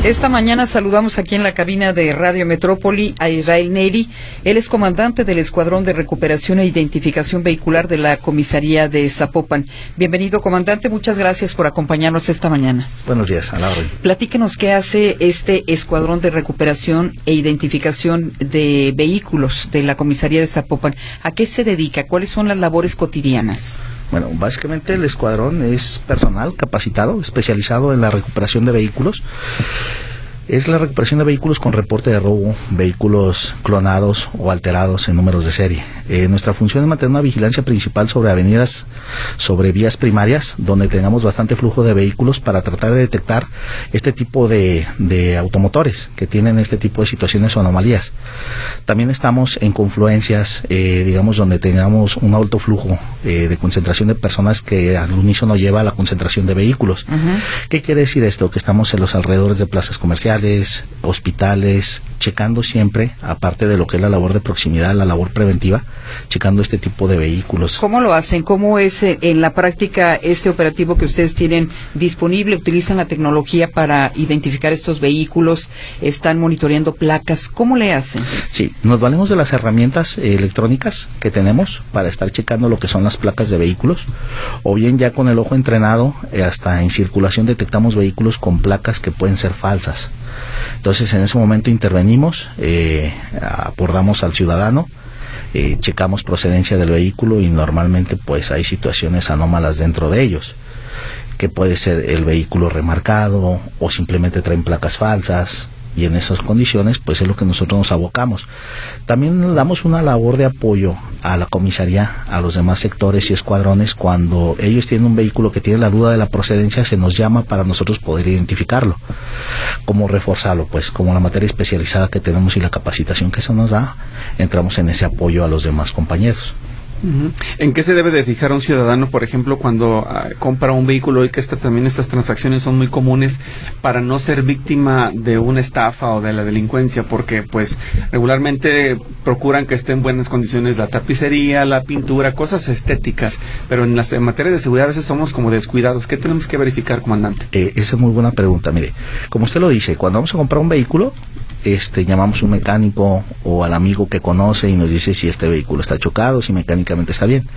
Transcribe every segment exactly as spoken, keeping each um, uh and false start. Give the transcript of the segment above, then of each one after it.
Esta mañana saludamos aquí en la cabina de Radio Metrópoli a Israel Neri. Él es comandante del Escuadrón de Recuperación e Identificación Vehicular de la Comisaría de Zapopan. Bienvenido, comandante. Muchas gracias por acompañarnos esta mañana. Buenos días, a la orden. Platíquenos qué hace este Escuadrón de Recuperación e Identificación de Vehículos de la Comisaría de Zapopan. ¿A qué se dedica? ¿Cuáles son las labores cotidianas? Bueno, básicamente el escuadrón es personal capacitado, especializado en la recuperación de vehículos. Es la recuperación de vehículos con reporte de robo, vehículos clonados o alterados en números de serie. Eh, nuestra función es mantener una vigilancia principal sobre avenidas, sobre vías primarias, donde tengamos bastante flujo de vehículos para tratar de detectar este tipo de, de automotores que tienen este tipo de situaciones o anomalías. También estamos en confluencias, eh, digamos, donde tengamos un alto flujo eh, de concentración de personas que al unísono lleva a la concentración de vehículos. Uh-huh. ¿Qué quiere decir esto? Que estamos en los alrededores de plazas comerciales, hospitales, checando siempre, aparte de lo que es la labor de proximidad, la labor preventiva, checando este tipo de vehículos. ¿Cómo lo hacen? ¿Cómo es eh, en la práctica este operativo que ustedes tienen disponible? ¿Utilizan la tecnología para identificar estos vehículos? ¿Están monitoreando placas? ¿Cómo le hacen? Sí, nos valemos de las herramientas eh, electrónicas que tenemos para estar checando lo que son las placas de vehículos, o bien ya con el ojo entrenado, eh, hasta en circulación detectamos vehículos con placas que pueden ser falsas. Entonces en ese momento intervenimos, eh, abordamos al ciudadano, eh, checamos procedencia del vehículo y normalmente pues hay situaciones anómalas dentro de ellos, que puede ser el vehículo remarcado o simplemente traen placas falsas, y en esas condiciones pues es lo que nosotros nos abocamos. También damos una labor de apoyo a la comisaría, a los demás sectores y escuadrones. Cuando ellos tienen un vehículo que tiene la duda de la procedencia, se nos llama para nosotros poder identificarlo. ¿Cómo reforzarlo? Pues como la materia especializada que tenemos y la capacitación que eso nos da, entramos en ese apoyo a los demás compañeros. Uh-huh. ¿En qué se debe de fijar un ciudadano, por ejemplo, cuando uh, compra un vehículo, y que esta, también estas transacciones son muy comunes, para no ser víctima de una estafa o de la delincuencia? Porque pues regularmente procuran que esté en buenas condiciones la tapicería, la pintura, cosas estéticas, pero en, las, en materia de seguridad a veces somos como descuidados. ¿Qué tenemos que verificar, comandante? Eh, esa es muy buena pregunta. Mire, como usted lo dice, cuando vamos a comprar un vehículo, Este, llamamos a un mecánico o al amigo que conoce y nos dice si este vehículo está chocado, si mecánicamente está bien,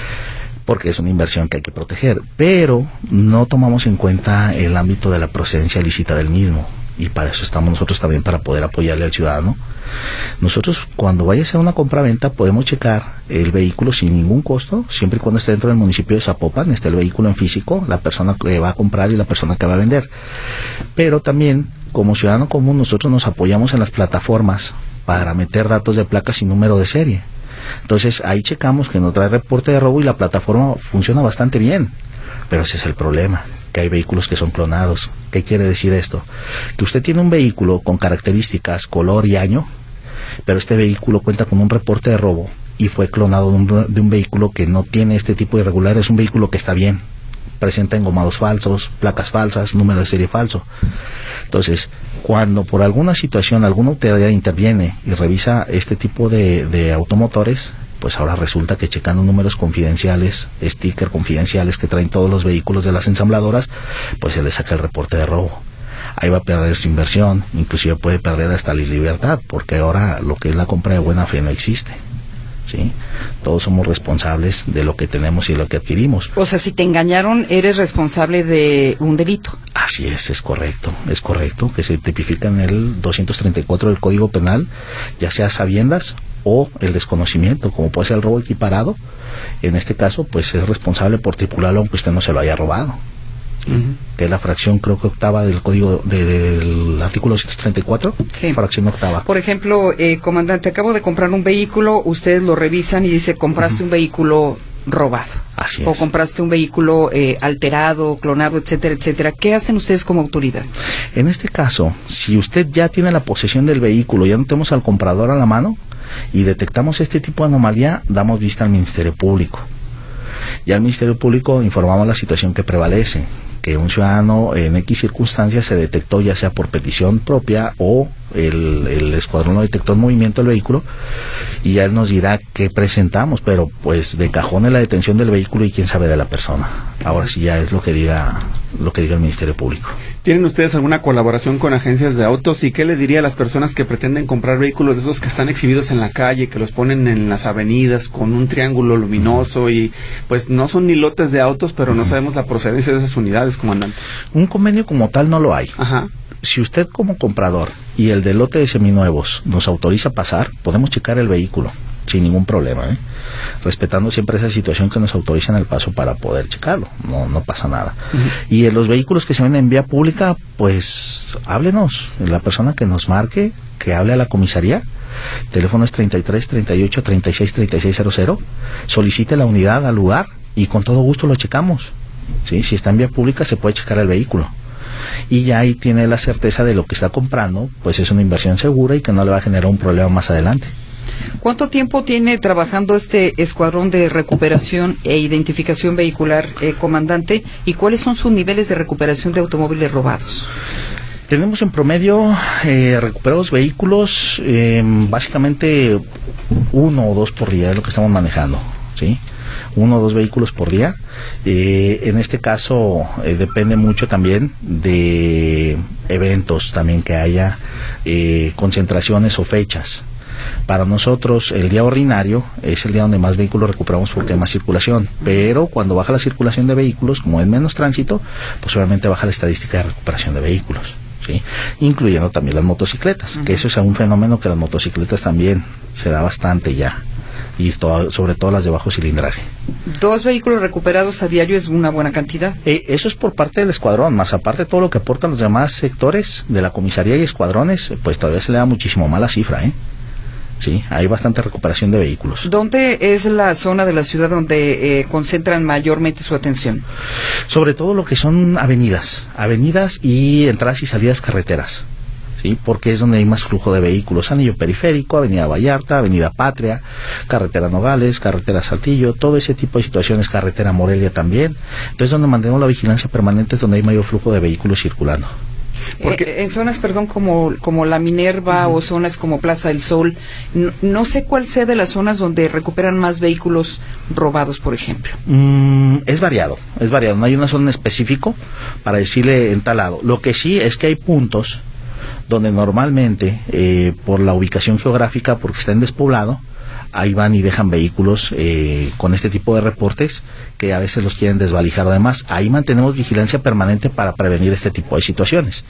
porque es una inversión que hay que proteger, pero no tomamos en cuenta el ámbito de la procedencia ilícita del mismo, y para eso estamos nosotros también, para poder apoyarle al ciudadano. Nosotros, cuando vaya a hacer una compra-venta, podemos checar el vehículo sin ningún costo, siempre y cuando esté dentro del municipio de Zapopan, esté el vehículo en físico, la persona que va a comprar y la persona que va a vender. Pero también, como ciudadano común, nosotros nos apoyamos en las plataformas para meter datos de placas y número de serie. Entonces ahí checamos que no trae reporte de robo y la plataforma funciona bastante bien. Pero ese es el problema, que hay vehículos que son clonados. ¿Qué quiere decir esto? Que usted tiene un vehículo con características, color y año, pero este vehículo cuenta con un reporte de robo y fue clonado de un, de un vehículo que no tiene este tipo de irregular. Es un vehículo que está bien, presenta engomados falsos, placas falsas, número de serie falso. Entonces, cuando por alguna situación alguna autoridad interviene y revisa este tipo de, de automotores, pues ahora resulta que checando números confidenciales, stickers confidenciales que traen todos los vehículos de las ensambladoras, pues se le saca el reporte de robo. Ahí va a perder su inversión, inclusive puede perder hasta la libertad, porque ahora lo que es la compra de buena fe no existe. ¿Sí? Todos somos responsables de lo que tenemos y lo que adquirimos. O sea, si te engañaron, eres responsable de un delito. Así es, es correcto, es correcto, que se tipifica en el doscientos treinta y cuatro del Código Penal, ya sea sabiendas o el desconocimiento, como puede ser el robo equiparado. En este caso, pues es responsable por tripularlo aunque usted no se lo haya robado. Uh-huh. Que es la fracción, creo que octava del código de, de, del artículo doscientos treinta y cuatro, sí. Fracción octava. Por ejemplo, eh, comandante, acabo de comprar un vehículo, ustedes lo revisan y dice, compraste uh-huh. un vehículo robado. Así es. O compraste un vehículo eh, alterado, clonado, etcétera, etcétera. ¿Qué hacen ustedes como autoridad? En este caso, si usted ya tiene la posesión del vehículo, ya no tenemos al comprador a la mano y detectamos este tipo de anomalía, damos vista al Ministerio Público. Ya al Ministerio Público informamos la situación que prevalece, que un ciudadano en X circunstancias se detectó ya sea por petición propia o el, el escuadrón lo detectó en movimiento el vehículo, y ya él nos dirá qué presentamos, pero pues de cajón es la detención del vehículo y quién sabe de la persona. Ahora sí ya es lo que diga lo que diga el Ministerio Público. ¿Tienen ustedes alguna colaboración con agencias de autos? ¿Y qué le diría a las personas que pretenden comprar vehículos de esos que están exhibidos en la calle, que los ponen en las avenidas con un triángulo luminoso y pues no son ni lotes de autos, pero no sabemos la procedencia de esas unidades, comandante? Un convenio como tal no lo hay. Ajá. Si usted como comprador y el de lote de seminuevos nos autoriza pasar, podemos checar el vehículo sin ningún problema, ¿eh? Respetando siempre esa situación que nos autorizan el paso para poder checarlo, no no pasa nada. Uh-huh. Y en los vehículos que se ven en vía pública, pues háblenos, la persona que nos marque, que hable a la comisaría, teléfono es treinta y tres, treinta y ocho, treinta y seis, treinta y seis cero cero, solicite la unidad al lugar y con todo gusto lo checamos, ¿sí? Si está en vía pública se puede checar el vehículo y ya ahí tiene la certeza de lo que está comprando, pues es una inversión segura y que no le va a generar un problema más adelante. ¿Cuánto tiempo tiene trabajando este escuadrón de recuperación e identificación vehicular, eh, comandante? ¿Y cuáles son sus niveles de recuperación de automóviles robados? Tenemos en promedio eh, recuperados vehículos, eh, básicamente uno o dos por día es lo que estamos manejando, ¿sí? Uno o dos vehículos por día. Eh, en este caso eh, depende mucho también de eventos también que haya, eh, concentraciones o fechas. Para nosotros el día ordinario es el día donde más vehículos recuperamos porque hay más circulación, pero cuando baja la circulación de vehículos, como hay menos tránsito, pues obviamente baja la estadística de recuperación de vehículos, ¿sí? Incluyendo también las motocicletas, uh-huh. que eso es un fenómeno que las motocicletas también se da bastante ya, y todo, sobre todo las de bajo cilindraje. ¿Dos vehículos recuperados a diario es una buena cantidad? Eh, eso es por parte del escuadrón, más aparte todo lo que aportan los demás sectores de la comisaría y escuadrones, pues todavía se le da muchísimo más la cifra, ¿eh? Sí, hay bastante recuperación de vehículos. ¿Dónde es la zona de la ciudad donde eh, concentran mayormente su atención? Sobre todo lo que son avenidas, avenidas y entradas y salidas carreteras, ¿sí? Porque es donde hay más flujo de vehículos. Anillo Periférico, Avenida Vallarta, Avenida Patria, Carretera Nogales, Carretera Saltillo, todo ese tipo de situaciones, Carretera Morelia también. Entonces, donde mantenemos la vigilancia permanente es donde hay mayor flujo de vehículos circulando. Porque eh, en zonas, perdón, como como la Minerva uh-huh. o zonas como Plaza del Sol, no, no sé cuál sea de las zonas donde recuperan más vehículos robados, por ejemplo. Mm, es variado, es variado. No hay una zona en específico para decirle en tal lado. Lo que sí es que hay puntos donde normalmente, eh, por la ubicación geográfica, porque está en despoblado, ahí van y dejan vehículos eh, con este tipo de reportes que a veces los quieren desvalijar. Además, ahí mantenemos vigilancia permanente para prevenir este tipo de situaciones.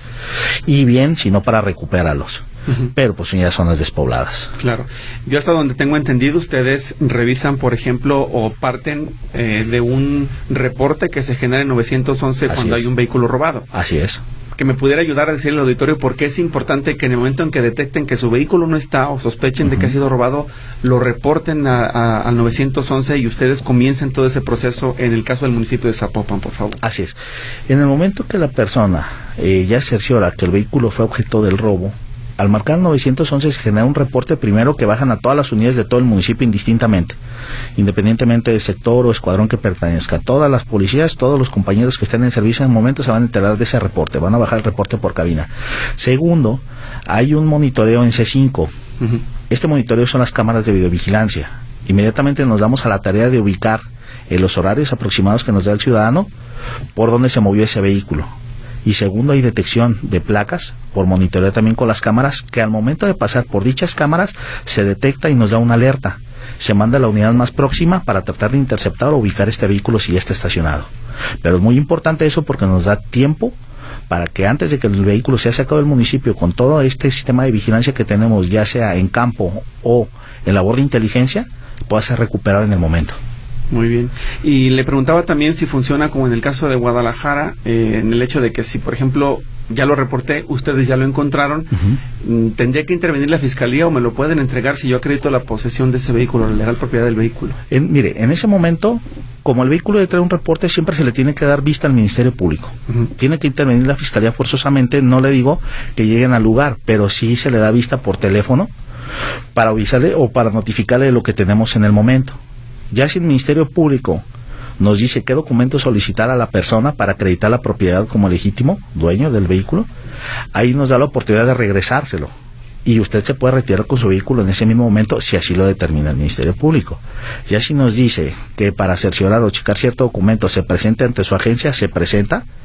Y bien, si no para recuperarlos. Uh-huh. Pero pues son ya zonas despobladas. Claro. Yo hasta donde tengo entendido, ustedes revisan, por ejemplo, o parten eh, de un reporte que se genera en novecientos once Así cuando es. Hay un vehículo robado. Así es. Que me pudiera ayudar a decirle al auditorio por qué es importante que en el momento en que detecten que su vehículo no está o sospechen uh-huh. de que ha sido robado, lo reporten a, a, al novecientos once y ustedes comiencen todo ese proceso en el caso del municipio de Zapopan, por favor. Así es. En el momento que la persona eh, ya cerciora que el vehículo fue objeto del robo, al marcar el novecientos once se genera un reporte primero que bajan a todas las unidades de todo el municipio indistintamente, independientemente del sector o escuadrón que pertenezca. Todas las policías, todos los compañeros que estén en servicio en el momento se van a enterar de ese reporte, van a bajar el reporte por cabina. Segundo, hay un monitoreo en C cinco. Uh-huh. Este monitoreo son las cámaras de videovigilancia. Inmediatamente nos damos a la tarea de ubicar en los horarios aproximados que nos da el ciudadano por dónde se movió ese vehículo. Y segundo, hay detección de placas por monitoreo también con las cámaras, que al momento de pasar por dichas cámaras se detecta y nos da una alerta. Se manda a la unidad más próxima para tratar de interceptar o ubicar este vehículo si ya está estacionado. Pero es muy importante eso porque nos da tiempo para que antes de que el vehículo sea sacado del municipio, con todo este sistema de vigilancia que tenemos, ya sea en campo o en labor de inteligencia, pueda ser recuperado en el momento. Muy bien. Y le preguntaba también si funciona como en el caso de Guadalajara, eh, en el hecho de que si, por ejemplo, ya lo reporté, ustedes ya lo encontraron, uh-huh. ¿tendría que intervenir la fiscalía o me lo pueden entregar si yo acredito la posesión de ese vehículo, la legal propiedad del vehículo? En, mire, en ese momento, como el vehículo le trae un reporte, siempre se le tiene que dar vista al Ministerio Público. Uh-huh. Tiene que intervenir la fiscalía forzosamente, no le digo que lleguen al lugar, pero sí se le da vista por teléfono para avisarle o para notificarle lo que tenemos en el momento. Ya si el Ministerio Público nos dice qué documento solicitar a la persona para acreditar la propiedad como legítimo dueño del vehículo, ahí nos da la oportunidad de regresárselo. Y usted se puede retirar con su vehículo en ese mismo momento si así lo determina el Ministerio Público. Ya si nos dice que para cerciorar o checar cierto documento se presente ante su agencia, se presenta,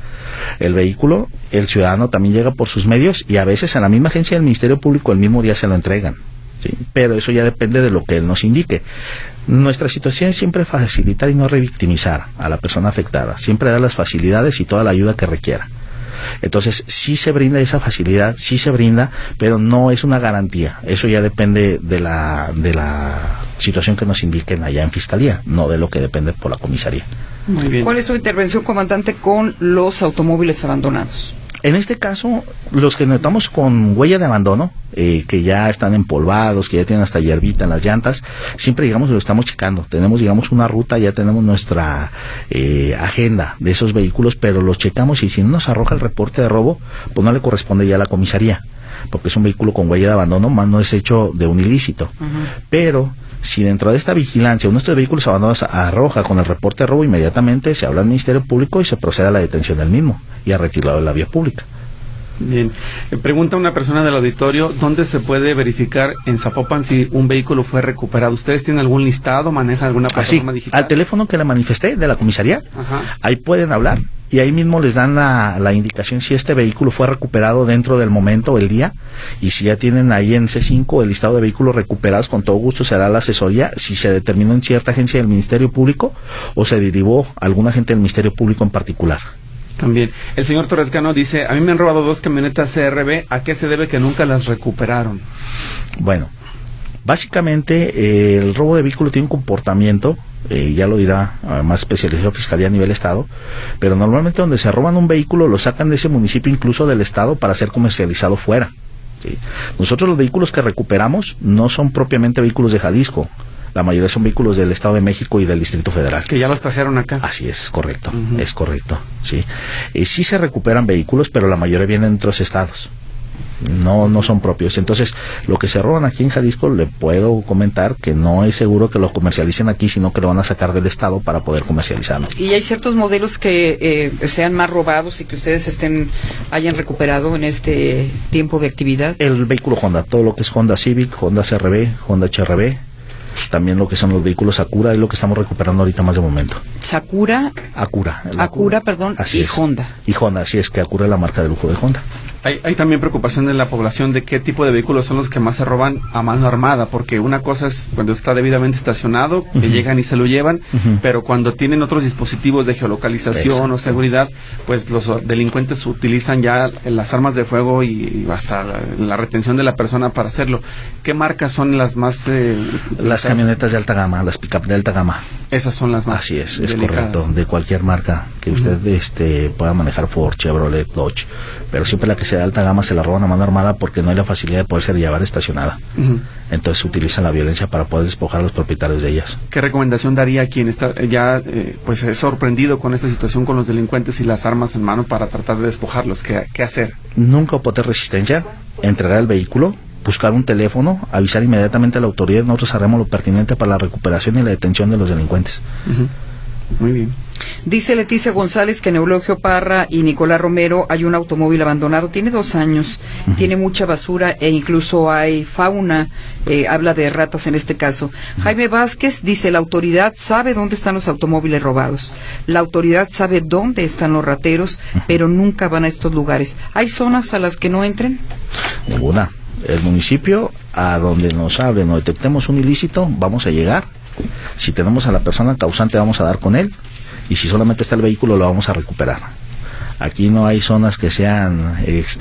el vehículo, el ciudadano también llega por sus medios y a veces a la misma agencia del Ministerio Público el mismo día se lo entregan, ¿sí? Pero eso ya depende de lo que él nos indique. Nuestra situación es siempre facilitar y no revictimizar a la persona afectada, siempre dar las facilidades y toda la ayuda que requiera. Entonces, sí se brinda esa facilidad, sí se brinda, pero no es una garantía. Eso ya depende de la de la situación que nos indiquen allá en Fiscalía, no de lo que depende por la comisaría. Muy bien. ¿Cuál es su intervención, comandante, con los automóviles abandonados? En este caso, los que notamos con huella de abandono, eh, que ya están empolvados, que ya tienen hasta hierbita en las llantas, siempre, digamos, lo estamos checando. Tenemos, digamos, una ruta, ya tenemos nuestra eh, agenda de esos vehículos, pero los checamos y si no nos arroja el reporte de robo, pues no le corresponde ya a la comisaría, porque es un vehículo con huella de abandono, más no es hecho de un ilícito. Uh-huh. Pero si dentro de esta vigilancia uno de estos vehículos abandonados arroja con el reporte de robo, inmediatamente se habla al Ministerio Público y se procede a la detención del mismo y a retirarlo de la vía pública. Bien. Eh, pregunta una persona del auditorio, ¿dónde se puede verificar en Zapopan si un vehículo fue recuperado? ¿Ustedes tienen algún listado, manejan alguna plataforma Así, digital? Al teléfono que le manifesté de la comisaría, Ajá. ahí pueden hablar y ahí mismo les dan la, la indicación si este vehículo fue recuperado dentro del momento o el día, y si ya tienen ahí en C cinco el listado de vehículos recuperados, con todo gusto se hará la asesoría si se determinó en cierta agencia del Ministerio Público o se derivó a algún agente del Ministerio Público en particular. También. El señor Torrescano dice, a mí me han robado dos camionetas C R B, ¿a qué se debe que nunca las recuperaron? Bueno, básicamente eh, el robo de vehículo tiene un comportamiento, eh, ya lo dirá eh, más especializado Fiscalía a nivel Estado, pero normalmente donde se roban un vehículo lo sacan de ese municipio, incluso del Estado, para ser comercializado fuera. ¿Sí? Nosotros los vehículos que recuperamos no son propiamente vehículos de Jalisco. La mayoría son vehículos del Estado de México y del Distrito Federal. Que ya los trajeron acá. Así es, es correcto, uh-huh. es correcto, sí. Eh, sí se recuperan vehículos, pero la mayoría vienen de otros estados. No, no son propios. Entonces, lo que se roban aquí en Jalisco, le puedo comentar que no es seguro que lo comercialicen aquí, sino que lo van a sacar del Estado para poder comercializarlo. ¿Y hay ciertos modelos que eh, sean más robados y que ustedes estén hayan recuperado en este tiempo de actividad? El vehículo Honda, todo lo que es Honda Civic, Honda C R V, Honda H R V, también lo que son los vehículos Acura, es lo que estamos recuperando ahorita más de momento. Sakura, Acura, Acura, Acura perdón, así y es. Honda. Y Honda, así es, que Acura es la marca de lujo de Honda. Hay, hay también preocupación de la población de qué tipo de vehículos son los que más se roban a mano armada, porque una cosa es cuando está debidamente estacionado, que uh-huh. llegan y se lo llevan, uh-huh. pero cuando tienen otros dispositivos de geolocalización Exacto. o seguridad, pues los delincuentes utilizan ya las armas de fuego y, y hasta la, la retención de la persona para hacerlo. ¿Qué marcas son las más... Eh, las camionetas de alta gama, las pick-up de alta gama. Esas son las más Así es, delicadas. Es correcto, de cualquier marca que usted uh-huh. este pueda manejar, Ford, Chevrolet, Dodge, pero siempre la que sea de alta gama se la roban a mano armada porque no hay la facilidad de poder ser llevar estacionada. Uh-huh. Entonces utilizan la violencia para poder despojar a los propietarios de ellas. ¿Qué recomendación daría a quien está ya eh, pues es sorprendido con esta situación con los delincuentes y las armas en mano para tratar de despojarlos? ¿Qué, qué hacer? Nunca oponer resistencia, entregar el vehículo, buscar un teléfono, avisar inmediatamente a la autoridad. Nosotros haremos lo pertinente para la recuperación y la detención de los delincuentes. Uh-huh. Muy bien. Dice Leticia González que en Eulogio Parra y Nicolás Romero hay un automóvil abandonado, tiene dos años, uh-huh. tiene mucha basura e incluso hay fauna, eh, habla de ratas en este caso. Uh-huh. Jaime Vázquez dice, la autoridad sabe dónde están los automóviles robados, la autoridad sabe dónde están los rateros, uh-huh. pero nunca van a estos lugares. ¿Hay zonas a las que no entren? Ninguna. El municipio, a donde nos hablen o detectemos un ilícito, vamos a llegar. Si tenemos a la persona causante, vamos a dar con él, y si solamente está el vehículo, lo vamos a recuperar. Aquí no hay zonas que sean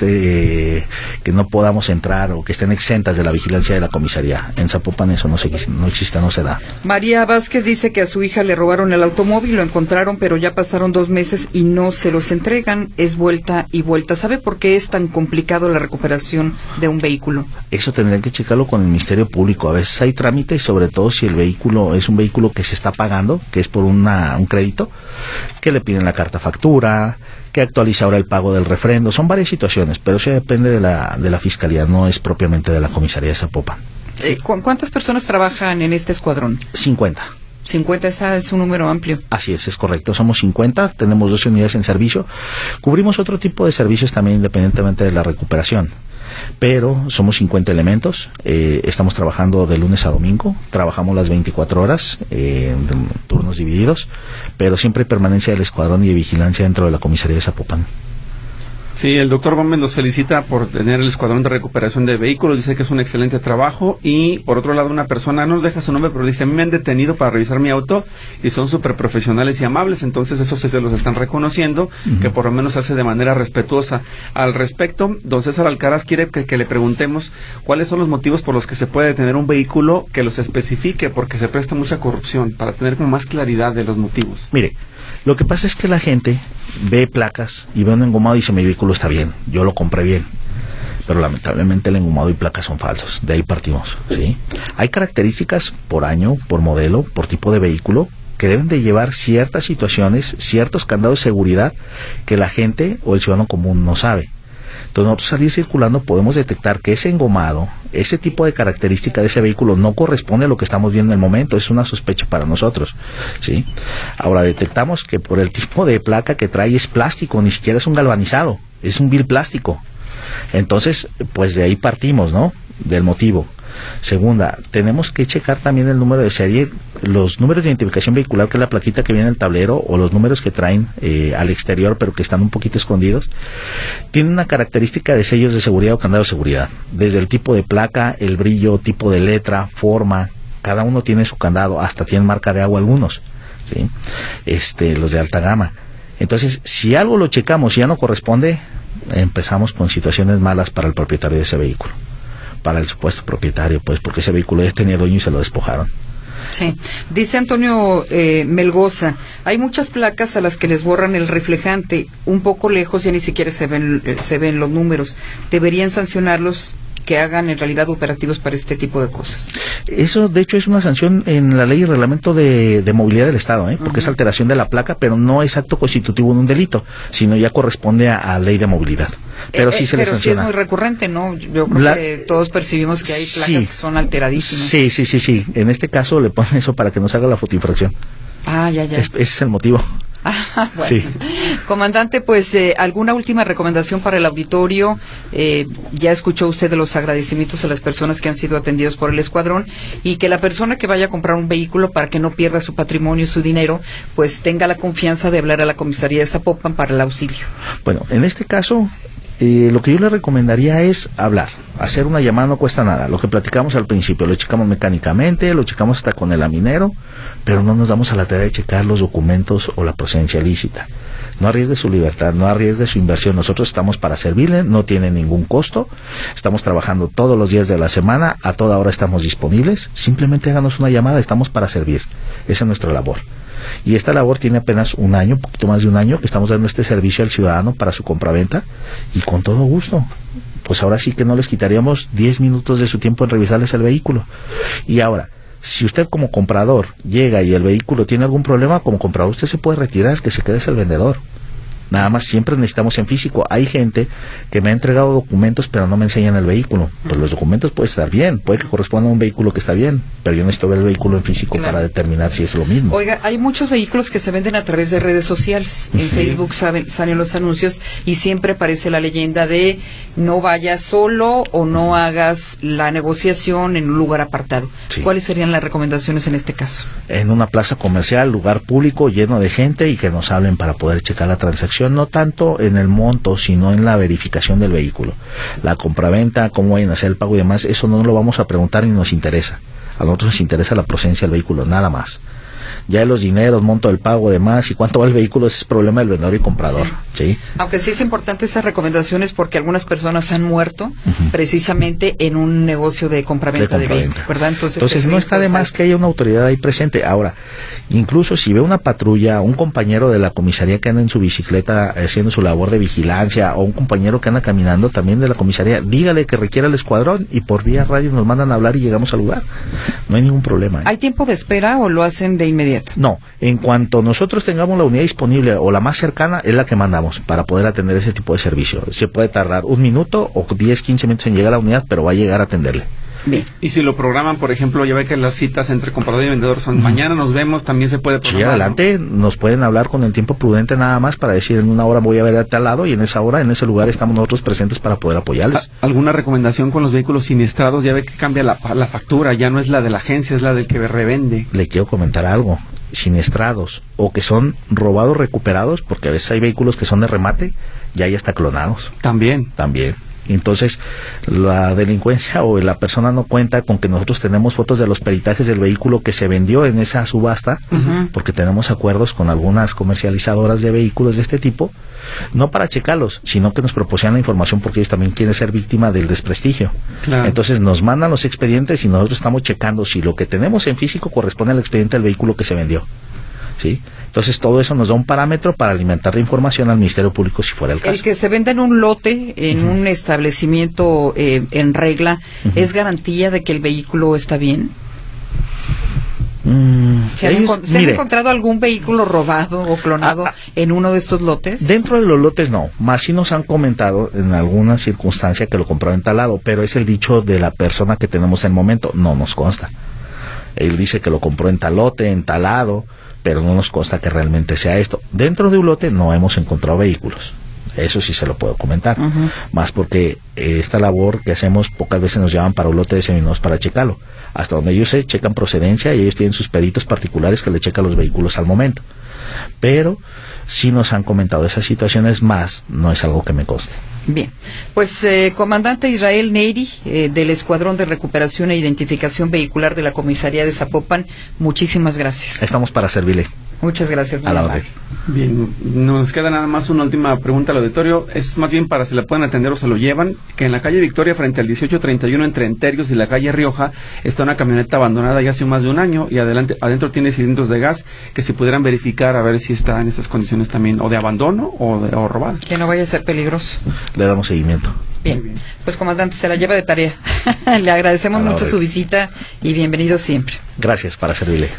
este eh, que no podamos entrar o que estén exentas de la vigilancia de la comisaría. En Zapopan eso no, se, no existe, no se da. María Vázquez dice que a su hija le robaron el automóvil, lo encontraron, pero ya pasaron dos meses y no se los entregan. Es vuelta y vuelta. ¿Sabe por qué es tan complicado la recuperación de un vehículo? Eso tendrían que checarlo con el Ministerio Público. A veces hay trámites, sobre todo si el vehículo es un vehículo que se está pagando, que es por una, un crédito, que le piden la carta factura, que actualiza ahora el pago del refrendo. Son varias situaciones, pero eso depende de la, de la Fiscalía, no es propiamente de la Comisaría de Zapopan. Eh, ¿Cuántas personas trabajan en este escuadrón? cincuenta. cincuenta, esa es un número amplio. Así es, es correcto. Somos cincuenta, tenemos doce unidades en servicio. Cubrimos otro tipo de servicios también independientemente de la recuperación. Pero somos cincuenta elementos, eh, estamos trabajando de lunes a domingo, trabajamos las veinticuatro horas, eh, en turnos divididos, pero siempre hay permanencia del escuadrón y de vigilancia dentro de la comisaría de Zapopan. Sí, el doctor Gómez nos felicita por tener el escuadrón de recuperación de vehículos, dice que es un excelente trabajo, y por otro lado una persona, no nos deja su nombre, pero dice, a mí me han detenido para revisar mi auto y son súper profesionales y amables, entonces eso sí se los están reconociendo, uh-huh. que por lo menos se hace de manera respetuosa. Al respecto, don César Alcaraz quiere que, que le preguntemos cuáles son los motivos por los que se puede detener un vehículo, que los especifique, porque se presta mucha corrupción, para tener como más claridad de los motivos. Mire, lo que pasa es que la gente ve placas y ve un engomado y dice, mi vehículo está bien, yo lo compré bien, pero lamentablemente el engomado y placas son falsos, de ahí partimos, ¿sí? Hay características por año, por modelo, por tipo de vehículo, que deben de llevar ciertas situaciones, ciertos candados de seguridad que la gente o el ciudadano común no sabe. Entonces nosotros salir circulando podemos detectar que ese engomado, ese tipo de característica de ese vehículo no corresponde a lo que estamos viendo en el momento, es una sospecha para nosotros, ¿sí? Ahora detectamos que por el tipo de placa que trae es plástico, ni siquiera es un galvanizado, es un vil plástico. Entonces, pues de ahí partimos, ¿no? Del motivo. Segunda, tenemos que checar también el número de serie, los números de identificación vehicular, que es la plaquita que viene en el tablero, o los números que traen eh, al exterior, pero que están un poquito escondidos, tienen una característica de sellos de seguridad o candado de seguridad. Desde el tipo de placa, el brillo, tipo de letra, forma, cada uno tiene su candado, hasta tienen marca de agua algunos, ¿sí? Este, los de alta gama. Entonces, si algo lo checamos y ya no corresponde, empezamos con situaciones malas para el propietario de ese vehículo, para el supuesto propietario, pues porque ese vehículo ya tenía dueño y se lo despojaron. Sí, dice Antonio eh, Melgoza, hay muchas placas a las que les borran el reflejante, un poco lejos ya ni siquiera se ven, eh, se ven los números, deberían sancionarlos, que hagan en realidad operativos para este tipo de cosas. Eso, de hecho, es una sanción en la ley y reglamento de, de movilidad del Estado, ¿eh? Porque uh-huh. es alteración de la placa, pero no es acto constitutivo de un delito, sino ya corresponde a, a ley de movilidad. Pero eh, sí se eh, le pero sanciona. Sí es muy recurrente, ¿no? Yo creo la, que todos percibimos que hay placas sí, que son alteradísimas. Sí, sí, sí, sí. En este caso le ponen eso para que no se haga la fotoinfracción. Ah, ya, ya. Es, ese es el motivo. Ah, bueno. Sí. Comandante, pues eh, alguna última recomendación para el auditorio. Eh, ya escuchó usted de los agradecimientos a las personas que han sido atendidos por el escuadrón, y que la persona que vaya a comprar un vehículo, para que no pierda su patrimonio, su dinero, pues tenga la confianza de hablar a la comisaría de Zapopan para el auxilio. Bueno, en este caso, eh, lo que yo le recomendaría es hablar, hacer una llamada, no cuesta nada. Lo que platicamos al principio, lo checamos mecánicamente, lo checamos hasta con el laminero, pero no nos damos a la tarea de checar los documentos o la procedencia lícita. No arriesgue su libertad, no arriesgue su inversión. Nosotros estamos para servirle, no tiene ningún costo. Estamos trabajando todos los días de la semana, a toda hora estamos disponibles. Simplemente háganos una llamada, estamos para servir. Esa es nuestra labor. Y esta labor tiene apenas un año, un poquito más de un año, que estamos dando este servicio al ciudadano para su compraventa, y con todo gusto. Pues ahora sí que no les quitaríamos diez minutos de su tiempo en revisarles el vehículo. Y ahora, si usted como comprador llega y el vehículo tiene algún problema, como comprador usted se puede retirar, que se quede es el vendedor. Nada más siempre necesitamos en físico. Hay gente que me ha entregado documentos pero no me enseñan el vehículo. Pues los documentos pueden estar bien, puede que corresponda a un vehículo que está bien, pero yo necesito ver el vehículo en físico, claro, para determinar si es lo mismo. Oiga, hay muchos vehículos que se venden a través de redes sociales. En sí. Facebook saben, salen los anuncios y siempre aparece la leyenda de no vayas solo o no hagas la negociación en un lugar apartado. Sí. ¿Cuáles serían las recomendaciones en este caso? En una plaza comercial, lugar público lleno de gente, y que nos hablen para poder checar la transacción. No tanto en el monto, sino en la verificación del vehículo. La compraventa, cómo vayan a hacer el pago y demás, eso no lo vamos a preguntar ni nos interesa. A nosotros nos interesa la procedencia del vehículo, nada más. Ya los dineros, monto del pago, demás, y cuánto va el vehículo, ese es problema del vendedor y comprador. Sí. ¿Sí? Aunque sí es importante esas recomendaciones, porque algunas personas han muerto uh-huh. precisamente en un negocio de compraventa de, de vehículos, ¿verdad? Entonces, Entonces no está de más que haya una autoridad ahí presente. Ahora, incluso si ve una patrulla, un compañero de la comisaría que anda en su bicicleta haciendo su labor de vigilancia, o un compañero que anda caminando también de la comisaría, dígale que requiera el escuadrón, y por vía radio nos mandan a hablar y llegamos al lugar. No hay ningún problema, ¿eh? ¿Hay tiempo de espera o lo hacen de inmediato? No, en cuanto nosotros tengamos la unidad disponible o la más cercana, es la que mandamos para poder atender ese tipo de servicio. Se puede tardar un minuto o diez, quince minutos en llegar a la unidad, pero va a llegar a atenderle. Bien. Y si lo programan, por ejemplo, ya ve que las citas entre comprador y vendedor son uh-huh. mañana nos vemos, también se puede programar. Sí, adelante, ¿no? Nos pueden hablar con el tiempo prudente nada más para decir en una hora voy a ver a tal lado, y en esa hora, en ese lugar estamos nosotros presentes para poder apoyarles. ¿Alguna recomendación con los vehículos siniestrados? Ya ve que cambia la, la factura, ya no es la de la agencia, es la del que revende. Le quiero comentar algo. siniestrados o que son robados, recuperados, porque a veces hay vehículos que son de remate, ya hay hasta clonados. También. También. Entonces, la delincuencia o la persona no cuenta con que nosotros tenemos fotos de los peritajes del vehículo que se vendió en esa subasta, uh-huh. porque tenemos acuerdos con algunas comercializadoras de vehículos de este tipo, no para checarlos, sino que nos proporcionan la información porque ellos también quieren ser víctima del desprestigio. Claro. Entonces, nos mandan los expedientes y nosotros estamos checando si lo que tenemos en físico corresponde al expediente del vehículo que se vendió. ¿Sí? Entonces todo eso nos da un parámetro para alimentar la información al Ministerio Público si fuera el caso. El que se venda en un lote, en uh-huh. un establecimiento eh, en regla, uh-huh. ¿es garantía de que el vehículo está bien? Mm, ¿Se, han, ellos, ¿se mire, han encontrado algún vehículo robado o clonado a, a, en uno de estos lotes? Dentro de los lotes no, más sí nos han comentado en alguna circunstancia que lo compró entalado, pero es el dicho de la persona que tenemos en el momento, no nos consta. Él dice que lo compró en tal lote, entalado, pero no nos consta que realmente sea esto. Dentro de un lote no hemos encontrado vehículos. Eso sí se lo puedo comentar. Uh-huh. Más porque eh, esta labor que hacemos pocas veces nos llaman para un lote de seminodos para checarlo. Hasta donde ellos se checan procedencia y ellos tienen sus peritos particulares que le checan los vehículos al momento. Pero sí nos han comentado esas situaciones, más no es algo que me conste. Bien, pues eh, comandante Israel Neri, eh, del Escuadrón de Recuperación e Identificación Vehicular de la Comisaría de Zapopan, muchísimas gracias. Estamos para servirle. Muchas gracias. A la orden. Bien, nos queda nada más una última pregunta al auditorio. Es más bien para si la pueden atender o se lo llevan. Que en la calle Victoria, frente al dieciocho treinta y uno entre Enterios y la calle Rioja, está una camioneta abandonada ya hace más de un año y adelante adentro tiene cilindros de gas que si pudieran verificar a ver si está en esas condiciones también, o de abandono o, de, o robada. Que no vaya a ser peligroso. Le damos seguimiento. Bien, bien. Pues comandante, se la lleva de tarea. Le agradecemos mucho su visita y bienvenido siempre. Gracias, para servirle.